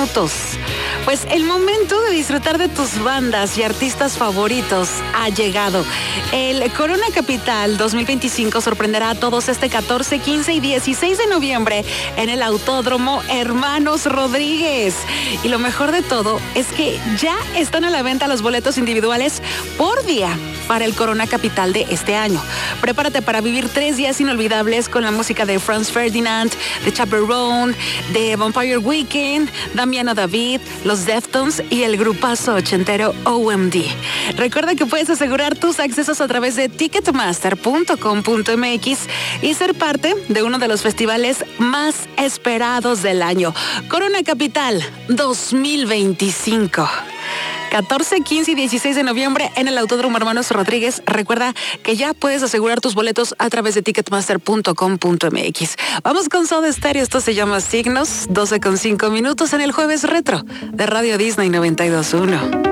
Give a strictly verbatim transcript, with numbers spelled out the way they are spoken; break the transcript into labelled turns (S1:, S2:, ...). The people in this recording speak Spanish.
S1: minutos. Pues el momento de disfrutar de tus bandas y artistas favoritos ha llegado. El Corona Capital dos mil veinticinco sorprenderá a todos este catorce, quince y dieciséis de noviembre en el Autódromo Hermanos Rodríguez. Y lo mejor de todo es que ya están a la venta los boletos individuales por día para el Corona Capital de este año. Prepárate para vivir tres días inolvidables con la música de Franz Ferdinand, de Chaperone, de Vampire Weekend, Damiano David, los Deftones y el grupazo ochentero O M D. Recuerda que puedes asegurar tus accesos a través de ticketmaster punto com punto m x y ser parte de uno de los festivales más esperados del año. Corona Capital dos mil veinticinco. catorce, quince y dieciséis de noviembre en el Autódromo Hermanos Rodríguez. Recuerda que ya puedes asegurar tus boletos a través de ticketmaster punto com punto m x. Vamos con Soda Stereo. Esto se llama Signos. doce con cinco minutos en el Jueves Retro de Radio Disney noventa y dos punto uno.